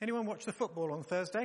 Anyone watch the football on Thursday?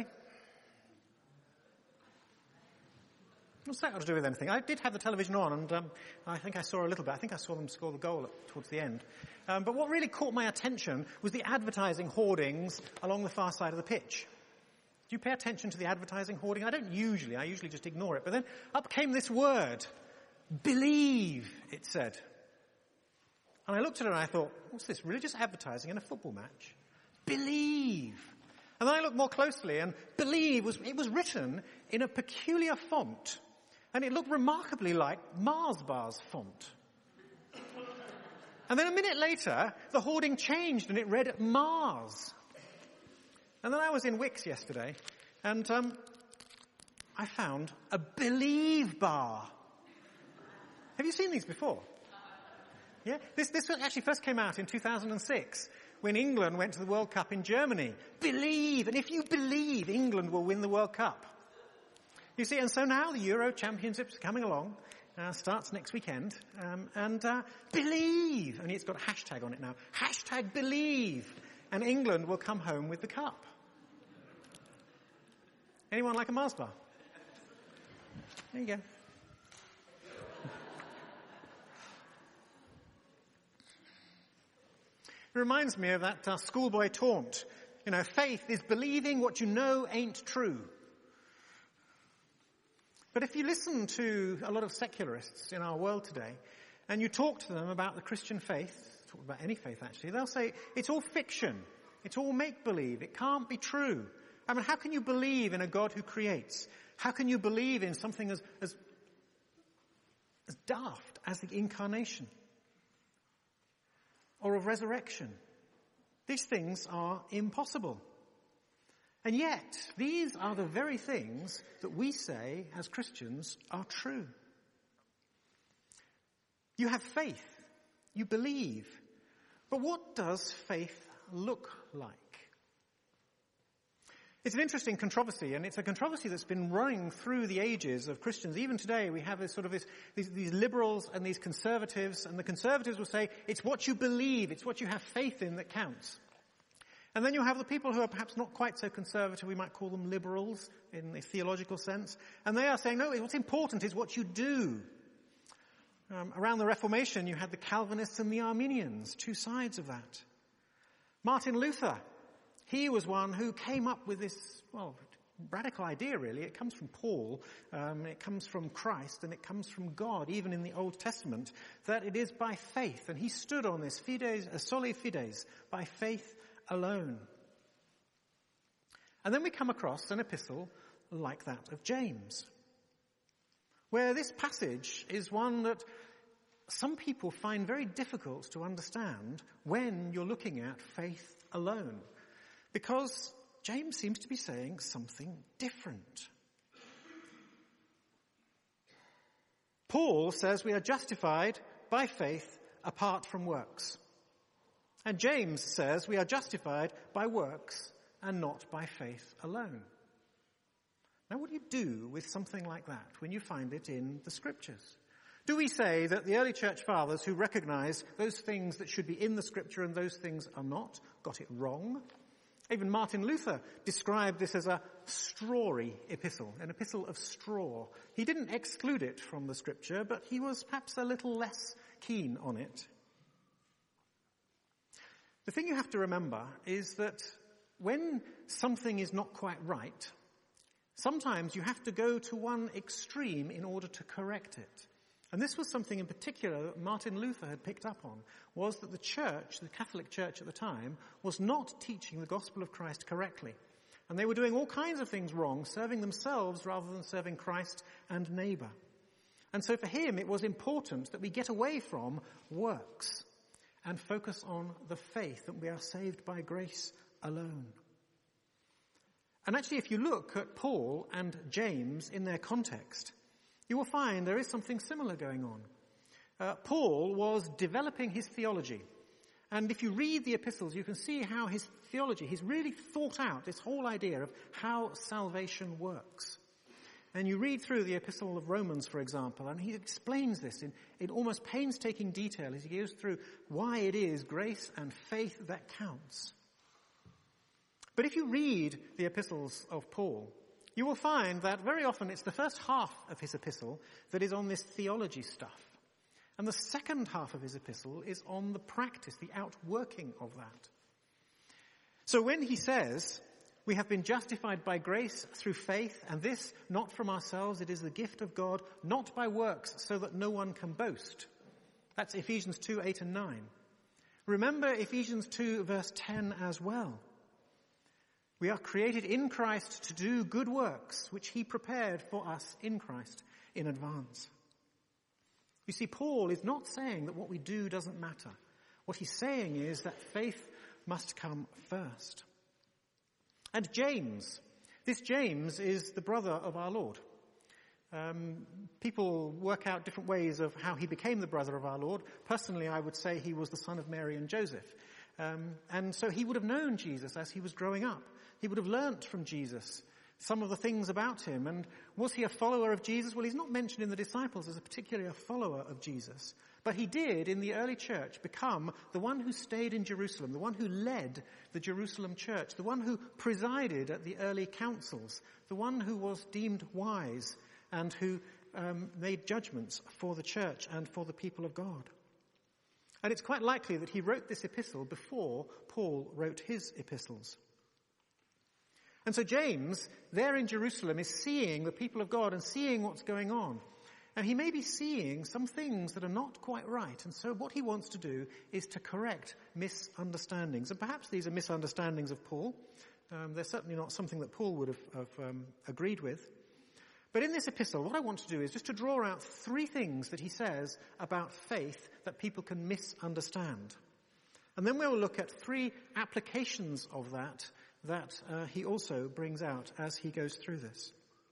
What's that got to do with anything? I did have the television on, and I think I saw a little bit. I think I saw them score the goal towards the end. But what really caught my attention was the advertising hoardings along the far side of the pitch. Do you pay attention to the advertising hoarding? I don't usually. I usually just ignore it. But then up came this word. Believe, it said. And I looked at it and I thought, what's this? Religious advertising in a football match? Believe. And then I looked more closely, and believe was written in a peculiar font. And it looked remarkably like Mars Bar's font. And then a minute later, the hoarding changed and it read Mars. And then I was in Wix yesterday, and I found a Believe bar. Have you seen these before? Yeah? This actually first came out in 2006, when England went to the World Cup in Germany. Believe, and if you believe, England will win the World Cup. You see, and so now the Euro Championships are coming along, starts next weekend, and believe, and it's got a hashtag on it now, hashtag believe, and England will come home with the cup. Anyone like a Mars bar? There you go. It reminds me of that schoolboy taunt. You know, faith is believing what you know ain't true. But if you listen to a lot of secularists in our world today, and you talk to them about the Christian faith, talk about any faith actually, they'll say, it's all fiction. It's all make-believe. It can't be true. I mean, how can you believe in a God who creates? How can you believe in something as daft as the incarnation? Or of resurrection? These things are impossible. And yet, these are the very things that we say as Christians are true. You have faith. You believe. But what does faith look like? It's an interesting controversy, and it's a controversy that's been running through the ages of Christians. Even today, we have these liberals and these conservatives, and the conservatives will say, it's what you believe, it's what you have faith in that counts. And then you have the people who are perhaps not quite so conservative, we might call them liberals in the theological sense, and they are saying, no, what's important is what you do. Around the Reformation, you had the Calvinists and the Arminians, two sides of that. Martin Luther, he was one who came up with this, radical idea really. It comes from Paul, it comes from Christ, and it comes from God, even in the Old Testament, that it is by faith. And he stood on this, soli fides, by faith alone. And then we come across an epistle like that of James, where this passage is one that some people find very difficult to understand when you're looking at faith alone. Because James seems to be saying something different. Paul says we are justified by faith apart from works. And James says we are justified by works and not by faith alone. Now, what do you do with something like that when you find it in the Scriptures? Do we say that the early church fathers who recognize those things that should be in the Scripture and those things are not, got it wrong? Even Martin Luther described this as a strawy epistle, an epistle of straw. He didn't exclude it from the Scripture, but he was perhaps a little less keen on it. The thing you have to remember is that when something is not quite right, sometimes you have to go to one extreme in order to correct it. And this was something in particular that Martin Luther had picked up on, was that the church, the Catholic Church at the time, was not teaching the gospel of Christ correctly. And they were doing all kinds of things wrong, serving themselves rather than serving Christ and neighbour. And so for him it was important that we get away from works and focus on the faith that we are saved by grace alone. And actually, if you look at Paul and James in their context, you will find there is something similar going on. Paul was developing his theology. And if you read the epistles, you can see how his theology, he's really thought out this whole idea of how salvation works. And you read through the epistle of Romans, for example, and he explains this in almost painstaking detail as he goes through why it is grace and faith that counts. But if you read the epistles of Paul, you will find that very often it's the first half of his epistle that is on this theology stuff. And the second half of his epistle is on the practice, the outworking of that. So when he says, we have been justified by grace through faith, and this not from ourselves, it is the gift of God, not by works, so that no one can boast. That's Ephesians 2, 8 and 9. Remember Ephesians 2, verse 10 as well. We are created in Christ to do good works, which he prepared for us in Christ in advance. You see, Paul is not saying that what we do doesn't matter. What he's saying is that faith must come first. And James, this James is the brother of our Lord. People work out different ways of how he became the brother of our Lord. Personally, I would say he was the son of Mary and Joseph. And so he would have known Jesus as he was growing up. He would have learnt from Jesus some of the things about him. And was he a follower of Jesus? Well, he's not mentioned in the disciples as particularly a follower of Jesus. But he did, in the early church, become the one who stayed in Jerusalem, the one who led the Jerusalem church, the one who presided at the early councils, the one who was deemed wise and who made judgments for the church and for the people of God. And it's quite likely that he wrote this epistle before Paul wrote his epistles. And so James, there in Jerusalem, is seeing the people of God and seeing what's going on. And he may be seeing some things that are not quite right. And so what he wants to do is to correct misunderstandings. And perhaps these are misunderstandings of Paul. They're certainly not something that Paul would have agreed with. But in this epistle, what I want to do is just to draw out three things that he says about faith that people can misunderstand. And then we'll look at three applications of that he also brings out as he goes through this.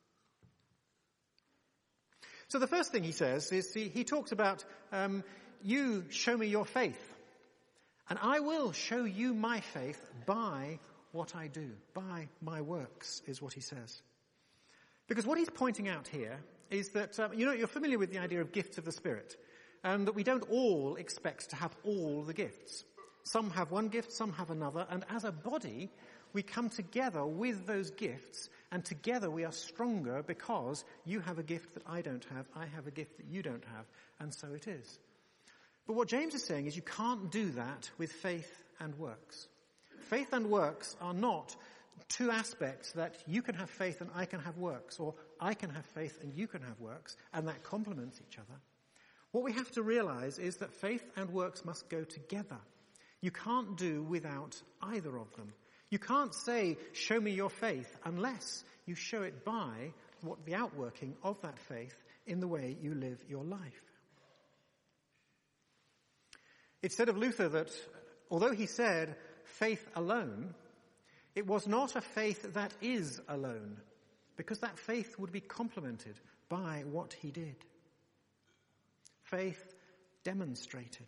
So the first thing he says is he talks about, you show me your faith, and I will show you my faith by what I do, by my works, is what he says. Because what he's pointing out here is that, you're familiar with the idea of gifts of the Spirit, and that we don't all expect to have all the gifts. Some have one gift, some have another, and as a body, we come together with those gifts, and together we are stronger because you have a gift that I don't have, I have a gift that you don't have, and so it is. But what James is saying is you can't do that with faith and works. Faith and works are not two aspects that you can have faith and I can have works, or I can have faith and you can have works, and that complements each other. What we have to realize is that faith and works must go together. You can't do without either of them. You can't say, show me your faith, unless you show it by what the outworking of that faith in the way you live your life. It's said of Luther that, although he said faith alone, it was not a faith that is alone, because that faith would be complemented by what he did. Faith demonstrated.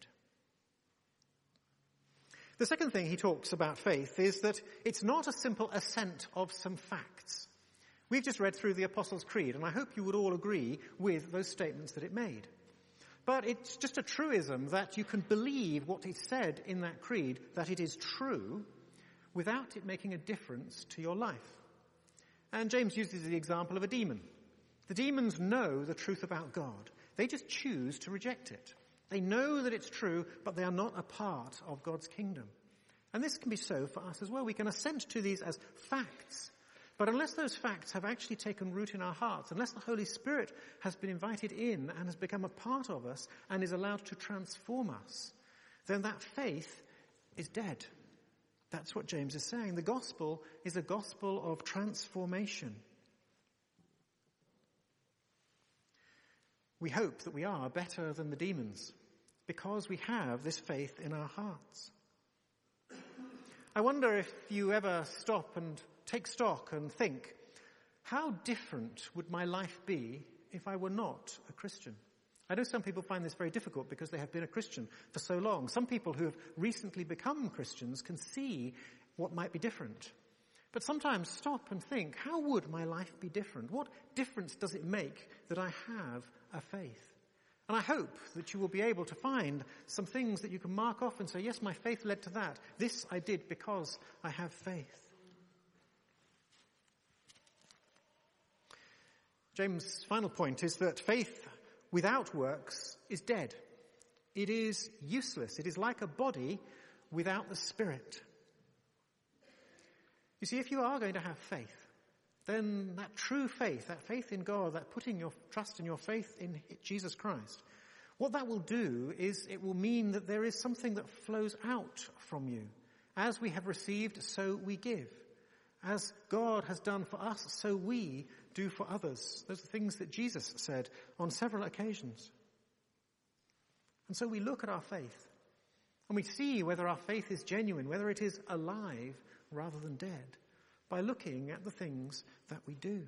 The second thing he talks about faith is that it's not a simple assent of some facts. We've just read through the Apostles' Creed, and I hope you would all agree with those statements that it made. But it's just a truism that you can believe what is said in that creed, that it is true, without it making a difference to your life. And James uses the example of a demon. The demons know the truth about God. They just choose to reject it. They know that it's true, but they are not a part of God's kingdom. And this can be so for us as well. We can assent to these as facts, but unless those facts have actually taken root in our hearts, unless the Holy Spirit has been invited in and has become a part of us and is allowed to transform us, then that faith is dead. That's what James is saying. The gospel is a gospel of transformation. We hope that we are better than the demons because we have this faith in our hearts. I wonder if you ever stop and take stock and think, how different would my life be if I were not a Christian? I know some people find this very difficult because they have been a Christian for so long. Some people who have recently become Christians can see what might be different. But sometimes stop and think, how would my life be different? What difference does it make that I have a faith? And I hope that you will be able to find some things that you can mark off and say, yes, my faith led to that. This I did because I have faith. James' final point is that faith without works is dead. It is useless. It is like a body without the spirit. You see, if you are going to have faith, then that true faith, that faith in God, that putting your trust and your faith in Jesus Christ, what that will do is it will mean that there is something that flows out from you. As we have received, so we give. As God has done for us, so we do for others. Those are things that Jesus said on several occasions. And so we look at our faith and we see whether our faith is genuine, whether it is alive rather than dead, by looking at the things that we do.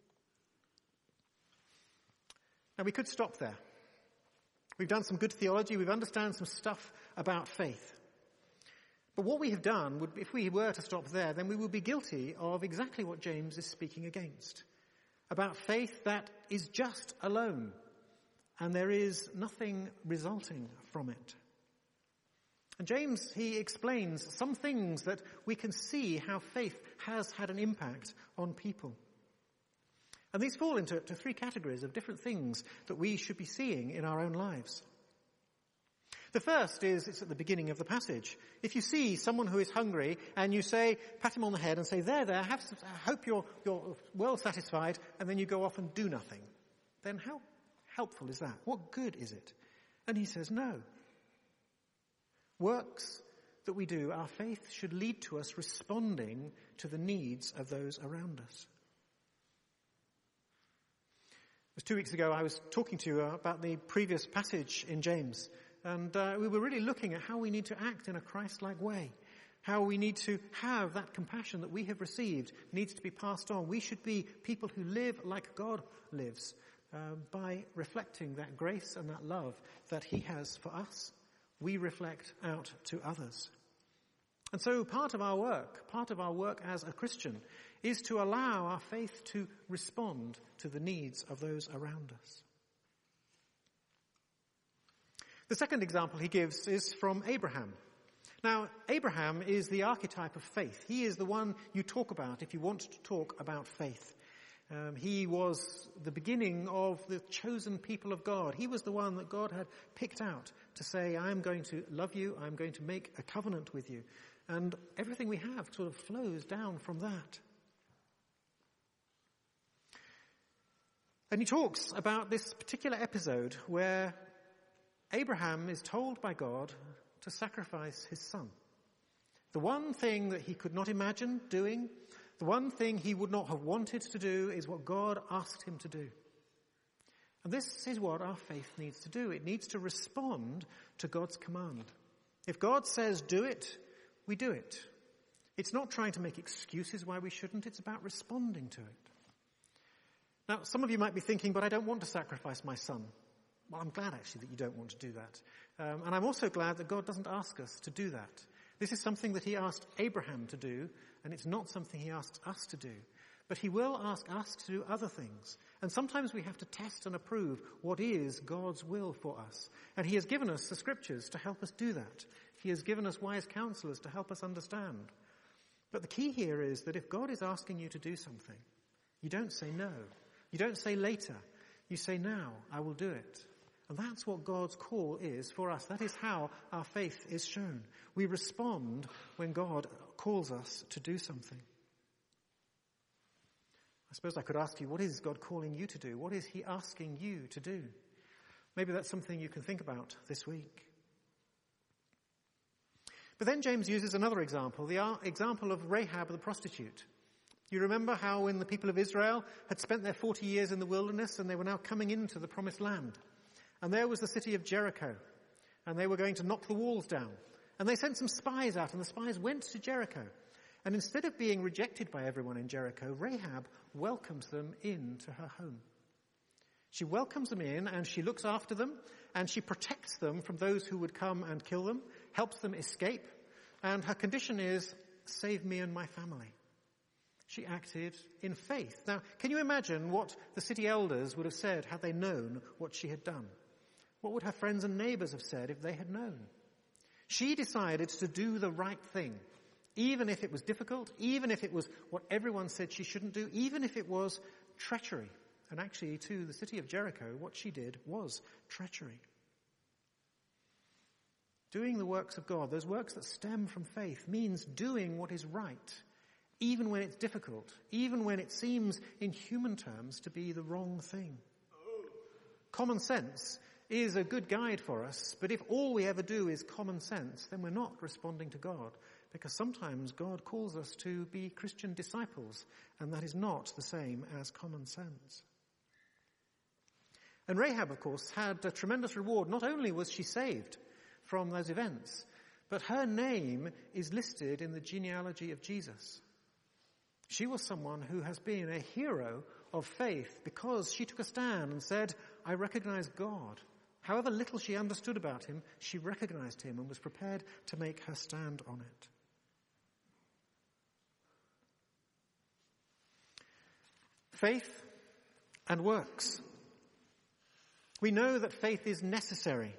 Now we could stop there. We've done some good theology, we've understood some stuff about faith. But what we have done, if we were to stop there, then we would be guilty of exactly what James is speaking against. About faith that is just alone, and there is nothing resulting from it. And James, he explains some things that we can see how faith has had an impact on people. And these fall into three categories of different things that we should be seeing in our own lives. The first is, it's at the beginning of the passage. If you see someone who is hungry and you say, pat him on the head and say, there, I hope you're well satisfied, and then you go off and do nothing, then how helpful is that? What good is it? And he says, no. Works that we do, our faith should lead to us responding to the needs of those around us. It was 2 weeks ago I was talking to you about the previous passage in James, and we were really looking at how we need to act in a Christ-like way, how we need to have that compassion that we have received needs to be passed on. We should be people who live like God lives, by reflecting that grace and that love that he has for us. We reflect out to others. And so part of our work as a Christian is to allow our faith to respond to the needs of those around us. The second example he gives is from Abraham. Now, Abraham is the archetype of faith. He is the one you talk about if you want to talk about faith. He was the beginning of the chosen people of God. He was the one that God had picked out to say, I'm going to love you, I'm going to make a covenant with you. And everything we have sort of flows down from that. And he talks about this particular episode where Abraham is told by God to sacrifice his son. The one thing that he could not imagine doing, the one thing he would not have wanted to do, is what God asked him to do. And this is what our faith needs to do. It needs to respond to God's command. If God says do it, we do it. It's not trying to make excuses why we shouldn't. It's about responding to it. Now, some of you might be thinking, but I don't want to sacrifice my son. Well, I'm glad actually that you don't want to do that. And I'm also glad that God doesn't ask us to do that. This is something that he asked Abraham to do, and it's not something he asks us to do. But he will ask us to do other things. And sometimes we have to test and approve what is God's will for us. And he has given us the scriptures to help us do that. He has given us wise counselors to help us understand. But the key here is that if God is asking you to do something, you don't say no. You don't say later. You say now, I will do it. And that's what God's call is for us. That is how our faith is shown. We respond when God calls us to do something. I suppose I could ask you, what is God calling you to do? What is he asking you to do? Maybe that's something you can think about this week. But then James uses another example, the example of Rahab the prostitute. You remember how when the people of Israel had spent their 40 years in the wilderness and they were now coming into the promised land. And there was the city of Jericho. And they were going to knock the walls down. And they sent some spies out, and the spies went to Jericho. And instead of being rejected by everyone in Jericho, Rahab welcomes them into her home. She welcomes them in, and she looks after them, and she protects them from those who would come and kill them, helps them escape, and her condition is, save me and my family. She acted in faith. Now, can you imagine what the city elders would have said had they known what she had done? What would her friends and neighbors have said if they had known? She decided to do the right thing, even if it was difficult, even if it was what everyone said she shouldn't do, even if it was treachery And actually, to the city of Jericho, what she did was treachery. Doing the works of God, those works that stem from faith, means doing what is right, even when it's difficult, even when it seems in human terms to be the wrong thing. Common sense is a good guide for us, but if all we ever do is common sense, then we're not responding to God, because sometimes God calls us to be Christian disciples, and that is not the same as common sense. And Rahab, of course, had a tremendous reward. Not only was she saved from those events, but her name is listed in the genealogy of Jesus. She was someone who has been a hero of faith because she took a stand and said, I recognize God. However little she understood about him, she recognized him and was prepared to make her stand on it. Faith and works. We know that faith is necessary.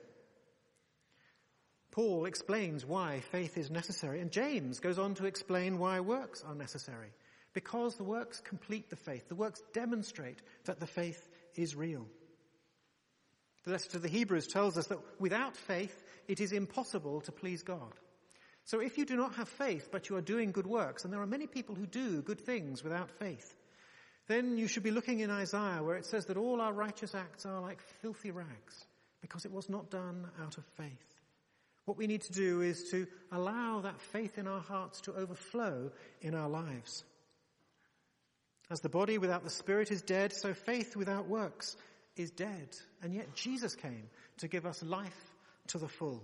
Paul explains why faith is necessary, and James goes on to explain why works are necessary. Because the works complete the faith. The works demonstrate that the faith is real. The letter to the Hebrews tells us that without faith, it is impossible to please God. So if you do not have faith, but you are doing good works, and there are many people who do good things without faith, then you should be looking in Isaiah where it says that all our righteous acts are like filthy rags, because it was not done out of faith. What we need to do is to allow that faith in our hearts to overflow in our lives. As the body without the spirit is dead, so faith without works is dead. And yet Jesus came to give us life to the full.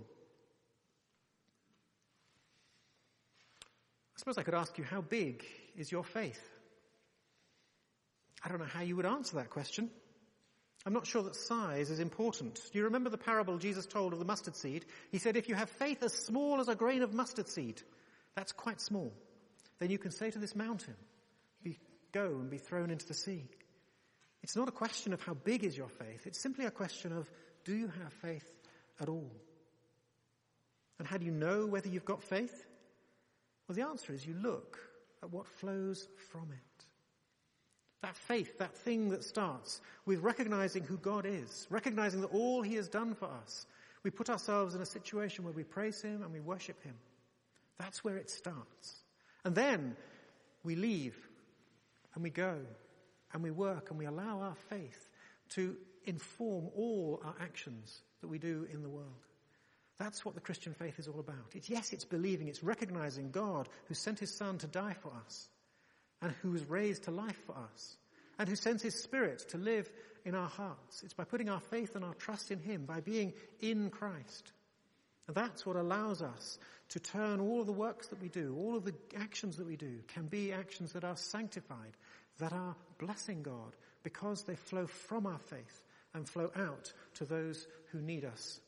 I suppose I could ask you, how big is your faith? I don't know how you would answer that question. I'm not sure that size is important. Do you remember the parable Jesus told of the mustard seed? He said, if you have faith as small as a grain of mustard seed, that's quite small, then you can say to this mountain, go and be thrown into the sea. It's not a question of how big is your faith. It's simply a question of, do you have faith at all? And how do you know whether you've got faith? Well, the answer is you look at what flows from it. That faith, that thing that starts with recognizing who God is, recognizing that all he has done for us. We put ourselves in a situation where we praise him and we worship him. That's where it starts. And then we leave and we go and we work and we allow our faith to inform all our actions that we do in the world. That's what the Christian faith is all about. It's believing, it's recognizing God who sent his Son to die for us and who was raised to life for us and who sends his Spirit to live in our hearts. It's by putting our faith and our trust in him, by being in Christ. And that's what allows us to turn all of the works that we do, all of the actions that we do, can be actions that are sanctified, that are blessing God, because they flow from our faith and flow out to those who need us.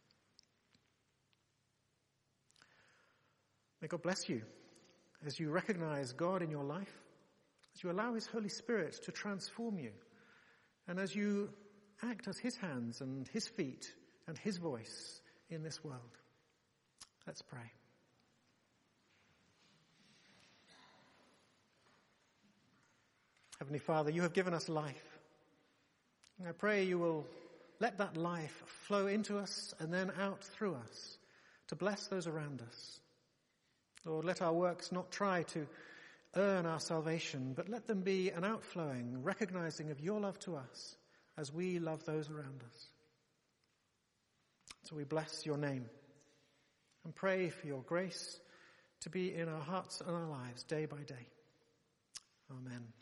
May God bless you as you recognize God in your life, as you allow his Holy Spirit to transform you, and as you act as his hands and his feet and his voice in this world. Let's pray. Heavenly Father, you have given us life. And I pray you will let that life flow into us and then out through us to bless those around us. Lord, let our works not try to earn our salvation, but let them be an outflowing, recognizing of your love to us as we love those around us. So we bless your name and pray for your grace to be in our hearts and our lives day by day. Amen.